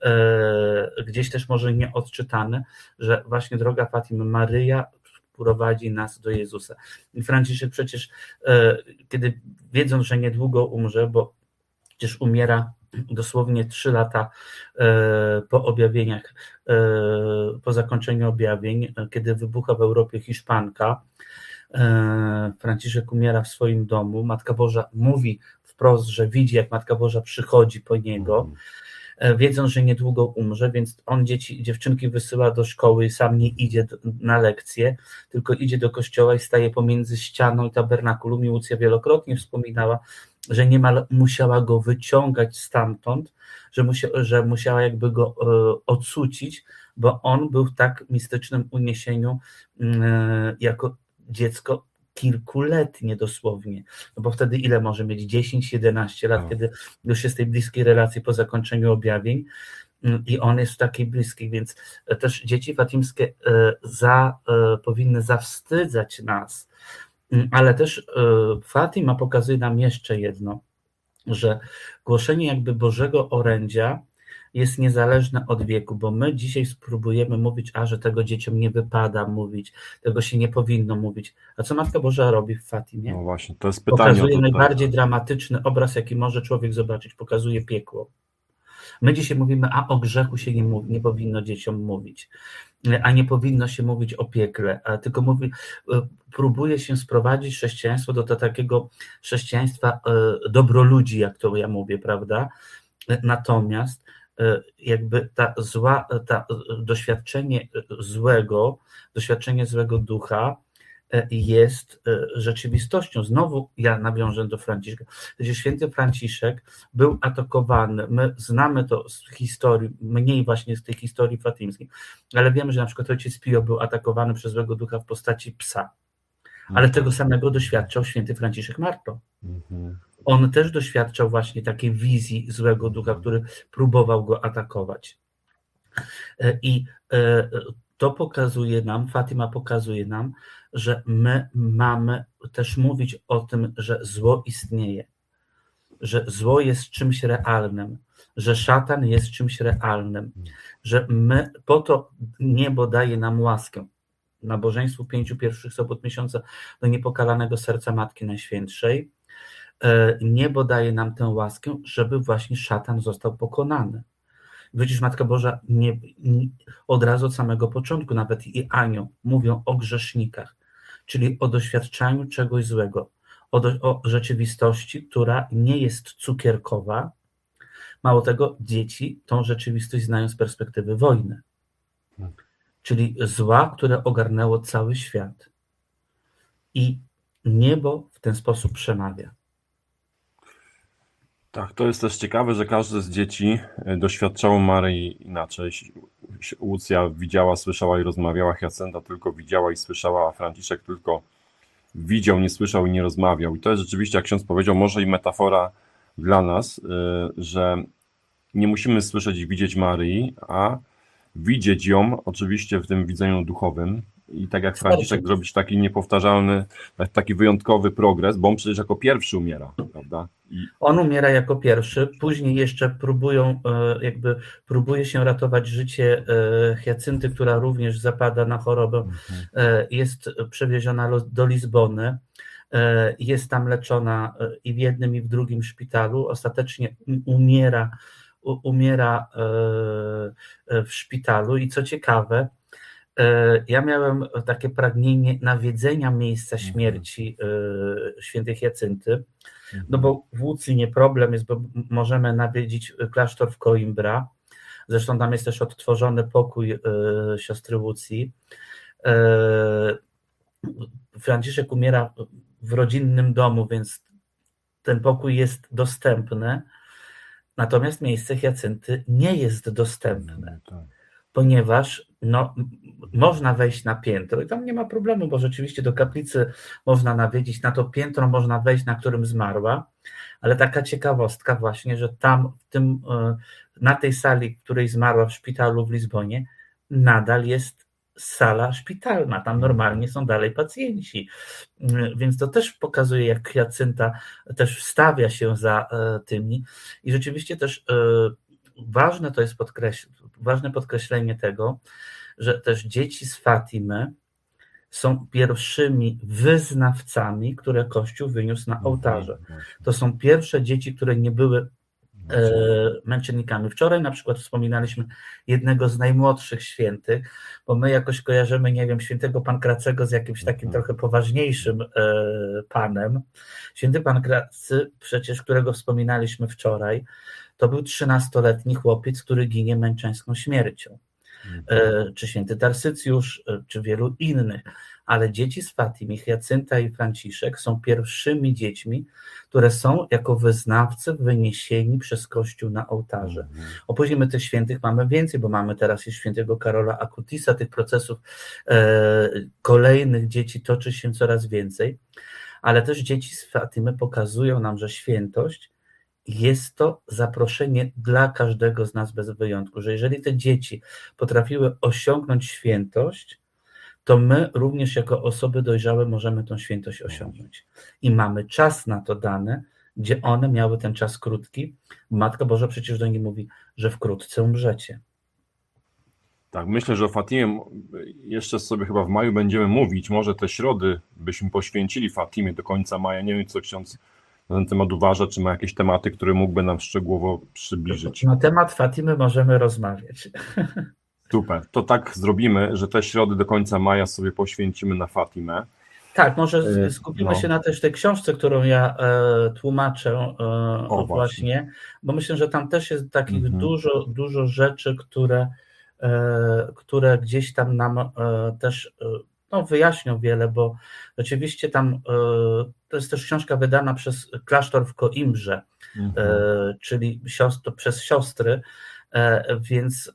y, gdzieś też może nieodczytany, że właśnie droga Fatimy, Maryja prowadzi nas do Jezusa. I Franciszek przecież, kiedy wiedząc, że niedługo umrze, bo przecież umiera dosłownie trzy lata po objawieniach, po zakończeniu objawień, kiedy wybucha w Europie hiszpanka, Franciszek umiera w swoim domu, Matka Boża mówi wprost, że widzi, jak Matka Boża przychodzi po niego, wiedząc, że niedługo umrze, więc on dzieci, dziewczynki wysyła do szkoły i sam nie idzie na lekcje, tylko idzie do kościoła i staje pomiędzy ścianą i tabernakulum. I Łucja wielokrotnie wspominała, że niemal musiała go wyciągać stamtąd, że, musia, że musiała jakby go e, odsucić, bo on był w tak mistycznym uniesieniu e, jako dziecko kilkuletnie dosłownie, no bo wtedy ile może mieć? dziesięć jedenaście lat, no. Kiedy już jest w tej bliskiej relacji po zakończeniu objawień i on jest w takiej bliskiej, więc też dzieci fatimskie za, powinny zawstydzać nas, ale też Fatima pokazuje nam jeszcze jedno, że głoszenie jakby Bożego orędzia jest niezależne od wieku, bo my dzisiaj spróbujemy mówić, a że tego dzieciom nie wypada mówić, tego się nie powinno mówić. A co Matka Boża robi w Fatimie? No właśnie, to jest pytanie. Pokazuje tutaj najbardziej dramatyczny obraz, jaki może człowiek zobaczyć, pokazuje piekło. My dzisiaj mówimy, a o grzechu się nie mówi, nie powinno dzieciom mówić, a nie powinno się mówić o piekle, a tylko mówi, próbuje się sprowadzić chrześcijaństwo do takiego chrześcijaństwa dobroludzi, jak to ja mówię, prawda? Natomiast jakby ta zła, ta doświadczenie złego, doświadczenie złego ducha jest rzeczywistością. Znowu ja nawiążę do Franciszka. Święty Franciszek był atakowany, my znamy to z historii, mniej właśnie z tej historii fatimskiej, ale wiemy, że na przykład ojciec Pio był atakowany przez złego ducha w postaci psa, ale mhm. tego samego doświadczał święty Franciszek Marto. Mhm. On też doświadczał właśnie takiej wizji złego ducha, który próbował go atakować. I to pokazuje nam, Fatima pokazuje nam, że my mamy też mówić o tym, że zło istnieje, że zło jest czymś realnym, że szatan jest czymś realnym, że my, po to niebo daje nam łaskę. Nabożeństwu pięciu pierwszych sobot miesiąca do niepokalanego serca Matki Najświętszej, niebo daje nam tę łaskę, żeby właśnie szatan został pokonany. Widzisz, Matka Boża nie, nie, od razu od samego początku, nawet i anioł, mówią o grzesznikach, czyli o doświadczaniu czegoś złego, o, o rzeczywistości, która nie jest cukierkowa. Mało tego, dzieci tą rzeczywistość znają z perspektywy wojny, czyli zła, które ogarnęło cały świat. I niebo w ten sposób przemawia. Tak, to jest też ciekawe, że każde z dzieci doświadczało Maryi inaczej. Łucja widziała, słyszała i rozmawiała, Jacynta tylko widziała i słyszała, a Franciszek tylko widział, nie słyszał i nie rozmawiał. I to jest rzeczywiście, jak ksiądz powiedział, może i metafora dla nas, że nie musimy słyszeć i widzieć Maryi, a widzieć ją oczywiście w tym widzeniu duchowym. I tak jak Franciszek zrobić taki niepowtarzalny, taki wyjątkowy progres, bo on przecież jako pierwszy umiera, prawda? I... On umiera jako pierwszy, później jeszcze próbują, jakby próbuje się ratować życie Jacynty, która również zapada na chorobę, mhm. jest przewieziona do Lizbony, jest tam leczona i w jednym i w drugim szpitalu, ostatecznie umiera, umiera w szpitalu i co ciekawe, ja miałem takie pragnienie nawiedzenia miejsca śmierci świętej Jacynty, no bo w Łucji nie problem jest, bo możemy nawiedzić klasztor w Coimbra, zresztą tam jest też odtworzony pokój siostry Łucji. Franciszek umiera w rodzinnym domu, więc ten pokój jest dostępny, natomiast miejsce Jacynty nie jest dostępne, ponieważ no, można wejść na piętro i tam nie ma problemu, bo rzeczywiście do kaplicy można nawiedzić, na to piętro można wejść, na którym zmarła, ale taka ciekawostka właśnie, że tam w tym, na tej sali, w której zmarła w szpitalu w Lizbonie, nadal jest sala szpitalna, tam normalnie są dalej pacjenci, więc to też pokazuje, jak Jacynta też wstawia się za tymi i rzeczywiście też ważne to jest podkreśl- ważne podkreślenie tego, że też dzieci z Fatimy są pierwszymi wyznawcami, które Kościół wyniósł na ołtarze. To są pierwsze dzieci, które nie były e, męczennikami. Wczoraj na przykład wspominaliśmy jednego z najmłodszych świętych, bo my jakoś kojarzymy, nie wiem, świętego Pankracego z jakimś takim trochę poważniejszym e, panem. Święty Pankracy, przecież którego wspominaliśmy wczoraj, to był trzynastoletni chłopiec, który ginie męczeńską śmiercią. Czy święty Tarsycjusz, czy wielu innych. Ale dzieci z Fatimy, Jacynta i Franciszek są pierwszymi dziećmi, które są jako wyznawcy wyniesieni przez Kościół na ołtarze. O później my tych świętych mamy więcej, bo mamy teraz już świętego Karola Akutisa, tych procesów e, kolejnych dzieci toczy się coraz więcej, ale też dzieci z Fatimy pokazują nam, że świętość jest to zaproszenie dla każdego z nas bez wyjątku, że jeżeli te dzieci potrafiły osiągnąć świętość, to my również jako osoby dojrzałe możemy tą świętość osiągnąć. I mamy czas na to dane, gdzie one miały ten czas krótki. Matka Boża przecież do nich mówi, że wkrótce umrzecie. Tak, myślę, że o Fatimie jeszcze sobie chyba w maju będziemy mówić. Może te środy byśmy poświęcili Fatimie do końca maja. Nie wiem, co ksiądz na ten temat uważa, czy ma jakieś tematy, które mógłby nam szczegółowo przybliżyć. Na temat Fatimy możemy rozmawiać. Super, to tak zrobimy, że te środy do końca maja sobie poświęcimy na Fatimę. Tak, może skupimy no. się na też tej książce, którą ja e, tłumaczę e, o, właśnie. właśnie, bo myślę, że tam też jest takich mhm. dużo, dużo rzeczy, które, e, które gdzieś tam nam e, też e, no, wyjaśnią wiele, bo rzeczywiście tam e, to jest też książka wydana przez klasztor w Coimbrze, mhm. e, czyli siostr, przez siostry, e, więc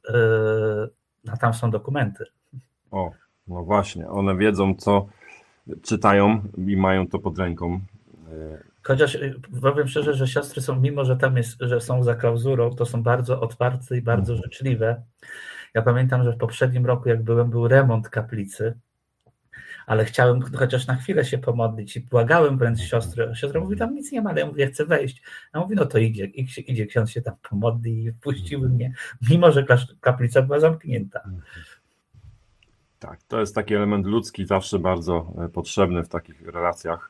e, a tam są dokumenty. O, no właśnie, one wiedzą, co czytają i mają to pod ręką. Chociaż powiem szczerze, że siostry są, mimo że tam jest, że są za klauzurą, to są bardzo otwarte i bardzo mhm. życzliwe. Ja pamiętam, że w poprzednim roku, jak byłem, był remont kaplicy, ale chciałem chociaż na chwilę się pomodlić i błagałem wręcz siostry. Siostra mówi, tam nic nie ma, ale ja mówię, ja chcę wejść. Ja mówię, no to idzie, idzie, ksiądz się tam pomodli i wpuściły mnie, mimo że kaplica była zamknięta. Tak, to jest taki element ludzki, zawsze bardzo potrzebny w takich relacjach,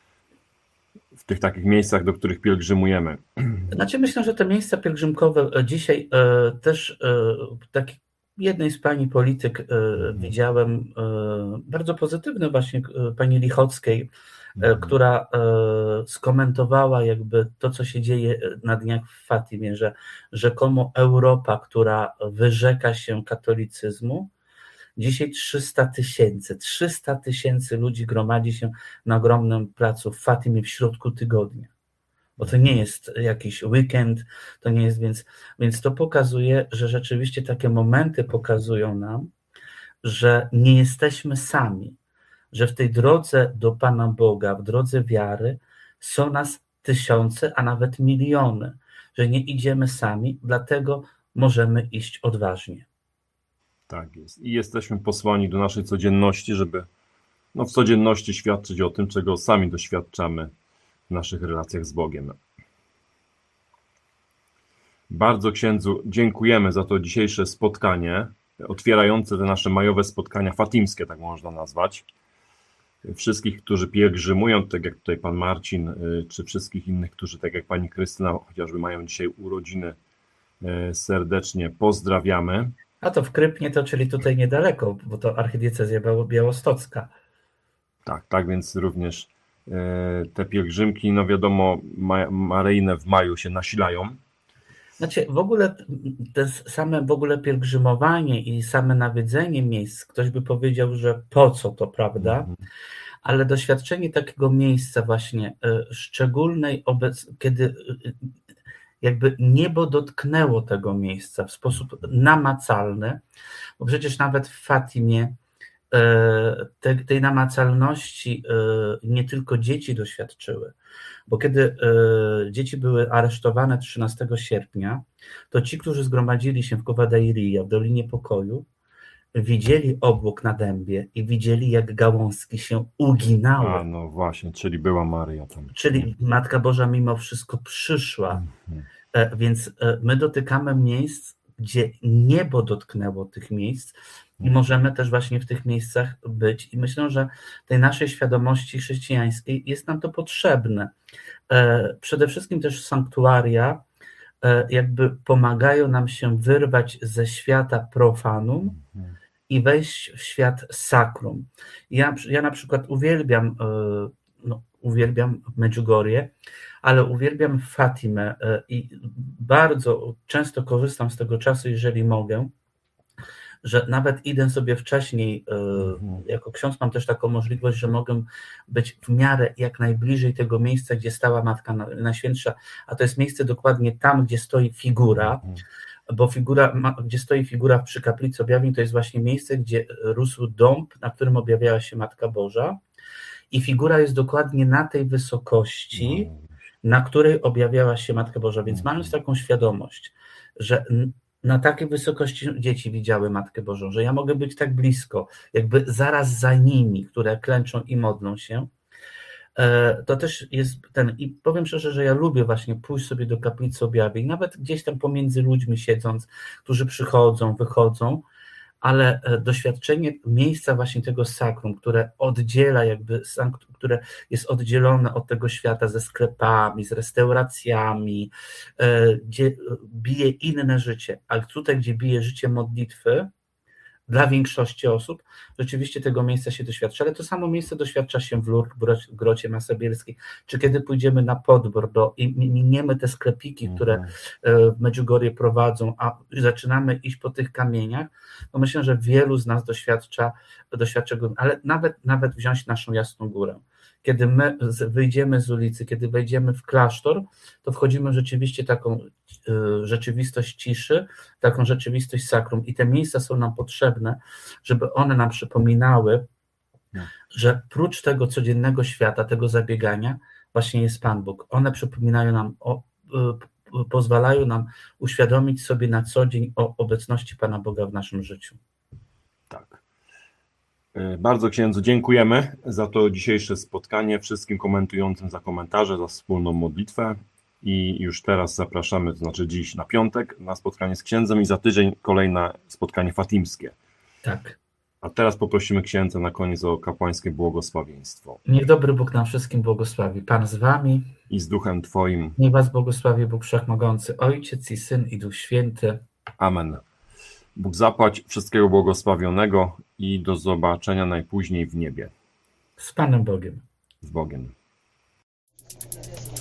w tych takich miejscach, do których pielgrzymujemy. Znaczy myślę, że te miejsca pielgrzymkowe dzisiaj e, też e, taki jednej z pani polityk e, widziałem e, bardzo pozytywny właśnie e, pani Lichockiej, mhm. która skomentowała jakby to, co się dzieje na dniach w Fatimie, że rzekomo Europa, która wyrzeka się katolicyzmu, dzisiaj trzysta tysięcy, trzysta tysięcy ludzi gromadzi się na ogromnym placu w Fatimie w środku tygodnia. Bo to nie jest jakiś weekend, to nie jest, więc, więc to pokazuje, że rzeczywiście takie momenty pokazują nam, że nie jesteśmy sami, że w tej drodze do Pana Boga, w drodze wiary są nas tysiące, a nawet miliony, że nie idziemy sami, dlatego możemy iść odważnie. Tak jest. I jesteśmy posłani do naszej codzienności, żeby no, w codzienności świadczyć o tym, czego sami doświadczamy w naszych relacjach z Bogiem. Bardzo księdzu dziękujemy za to dzisiejsze spotkanie, otwierające te nasze majowe spotkania fatimskie, tak można nazwać. Wszystkich, którzy pielgrzymują, tak jak tutaj pan Marcin, czy wszystkich innych, którzy tak jak pani Krystyna chociażby mają dzisiaj urodziny, serdecznie pozdrawiamy. A to w Krypnie, to czyli tutaj niedaleko, bo to archidiecezja białostocka. Tak, tak, więc również te pielgrzymki, no wiadomo, maryjne w maju się nasilają. Znaczy w ogóle te same w ogóle pielgrzymowanie i same nawiedzenie miejsc, ktoś by powiedział, że po co to, prawda? Mhm. Ale doświadczenie takiego miejsca właśnie szczególnej obec, kiedy jakby niebo dotknęło tego miejsca w sposób namacalny, bo przecież nawet w Fatimie te, tej namacalności nie tylko dzieci doświadczyły, bo kiedy dzieci były aresztowane trzynastego sierpnia, to ci, którzy zgromadzili się w Kowadairia, w Dolinie Pokoju, widzieli obłok na dębie i widzieli, jak gałązki się uginały. A no właśnie, czyli była Maryja tam. Czyli Matka Boża mimo wszystko przyszła. Mhm. Więc my dotykamy miejsc, gdzie niebo dotknęło tych miejsc i możemy też właśnie w tych miejscach być. I myślę, że tej naszej świadomości chrześcijańskiej jest nam to potrzebne. Przede wszystkim też sanktuaria jakby pomagają nam się wyrwać ze świata profanum i wejść w świat sakrum. Ja, ja na przykład uwielbiam, no, uwielbiam Medjugorje, ale uwielbiam Fatimę i bardzo często korzystam z tego czasu, jeżeli mogę, że nawet idę sobie wcześniej, jako ksiądz mam też taką możliwość, że mogę być w miarę jak najbliżej tego miejsca, gdzie stała Matka Najświętsza, a to jest miejsce dokładnie tam, gdzie stoi figura, bo figura, gdzie stoi figura przy Kaplicy Objawień, to jest właśnie miejsce, gdzie rósł dąb, na którym objawiała się Matka Boża i figura jest dokładnie na tej wysokości, na której objawiała się Matka Boża, więc mając taką świadomość, że na takiej wysokości dzieci widziały Matkę Bożą, że ja mogę być tak blisko, jakby zaraz za nimi, które klęczą i modlą się, to też jest ten, i powiem szczerze, że ja lubię właśnie pójść sobie do Kaplicy Objawień, nawet gdzieś tam pomiędzy ludźmi siedząc, którzy przychodzą, wychodzą, ale doświadczenie miejsca właśnie tego sakrum, które oddziela jakby, które jest oddzielone od tego świata ze sklepami, z restauracjami, gdzie bije inne życie, ale tutaj, gdzie bije życie modlitwy, dla większości osób rzeczywiście tego miejsca się doświadcza, ale to samo miejsce doświadcza się w Lourdes, w Grocie Masabielskiej, czy kiedy pójdziemy na Podbór do, i miniemy te sklepiki, które w Medjugorje prowadzą, a zaczynamy iść po tych kamieniach, to myślę, że wielu z nas doświadcza, doświadcza go, ale nawet, nawet wziąć naszą Jasną Górę. Kiedy my wyjdziemy z ulicy, kiedy wejdziemy w klasztor, to wchodzimy w rzeczywiście taką rzeczywistość ciszy, taką rzeczywistość sakrum i te miejsca są nam potrzebne, żeby one nam przypominały, że prócz tego codziennego świata, tego zabiegania właśnie jest Pan Bóg. One przypominają nam, o, pozwalają nam uświadomić sobie na co dzień o obecności Pana Boga w naszym życiu. Tak. Bardzo księdzu dziękujemy za to dzisiejsze spotkanie, wszystkim komentującym za komentarze, za wspólną modlitwę i już teraz zapraszamy, to znaczy dziś na piątek na spotkanie z księdzem i za tydzień kolejne spotkanie fatimskie. Tak. A teraz poprosimy księdza na koniec o kapłańskie błogosławieństwo. Niech dobry Bóg nam wszystkim błogosławi. Pan z wami. I z duchem Twoim. Niech was błogosławi Bóg Wszechmogący, Ojciec i Syn i Duch Święty. Amen. Bóg zapłać wszystkiego błogosławionego i do zobaczenia najpóźniej w niebie. Z Panem Bogiem. Z Bogiem.